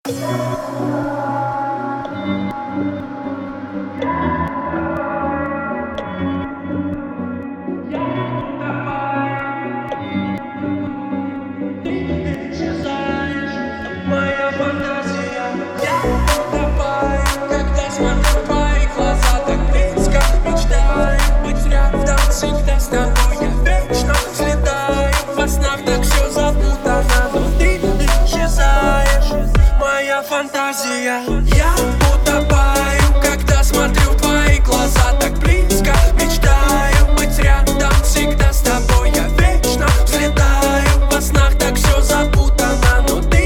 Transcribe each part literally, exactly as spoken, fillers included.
Фантазия. Я утопаю, когда смотрю в твои глаза так близко. Мечтаю быть рядом всегда с тобой. Я вечно взлетаю во снах, так все запутано, но ты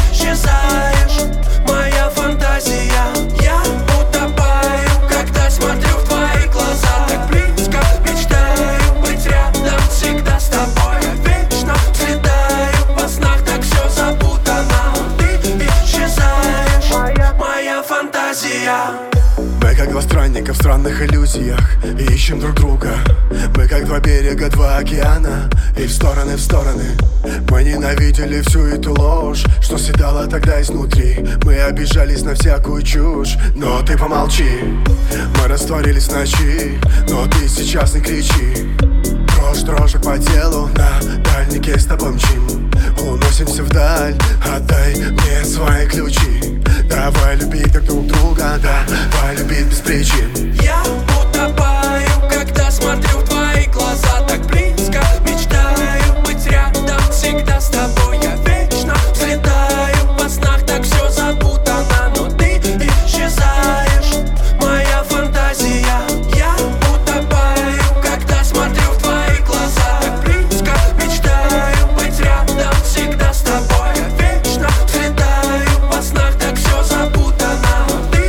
исчезаешь. Моя фантазия. Я утопаю, когда смотрю в твои глаза так близко. Мечтаю быть рядом всегда с тобой. Я вечно взлетаю во снах, так все запутано, но ты исчезаешь. Моя фантазия. Мы как два странника в странных иллюзиях и ищем друг друга. Мы как два берега, два океана, и в стороны, в стороны. Мы ненавидели всю эту ложь, что съедала тогда изнутри. Мы обижались на всякую чушь, но ты помолчи. Мы растворились в ночи, но ты сейчас не кричи. Дрожь, дрожь по телу, на дальнике с тобой мчим. Уносимся вдаль, отдай мне свои ключи. Давай любить так друг друга, давай любить без причин. Я утопаю, когда смотрю в твои глаза так близко. Мечтаю быть рядом всегда с тобой. Я вечно взлетаю во снах, так все запутано, но ты исчезаешь. Моя фантазия. Я утопаю, когда смотрю в твои глаза так близко. Мечтаю быть рядом всегда с тобой. Я вечно взлетаю во снах, так все запутано, но ты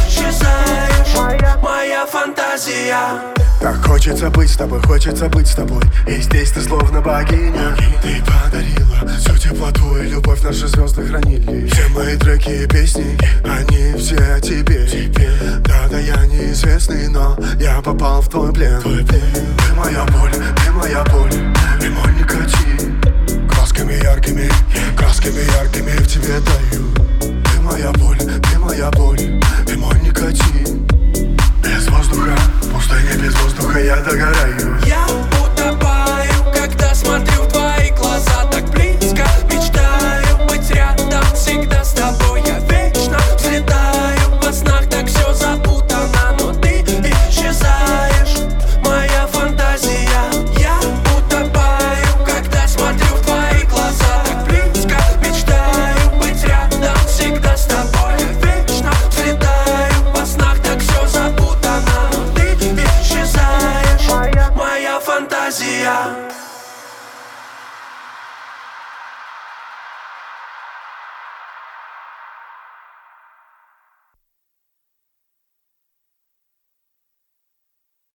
исчезаешь. Моя фантазия. Так хочется быть с тобой, хочется быть с тобой. И здесь ты словно богиня. Ты подарила всю теплоту и любовь, наши звезды хранили. Все мои треки и песни, они все о тебе. Да-да, я неизвестный, но я попал в твой плен. Ты моя боль, ты моя боль, и мой никотин. Красками яркими, красками яркими в тебе даю.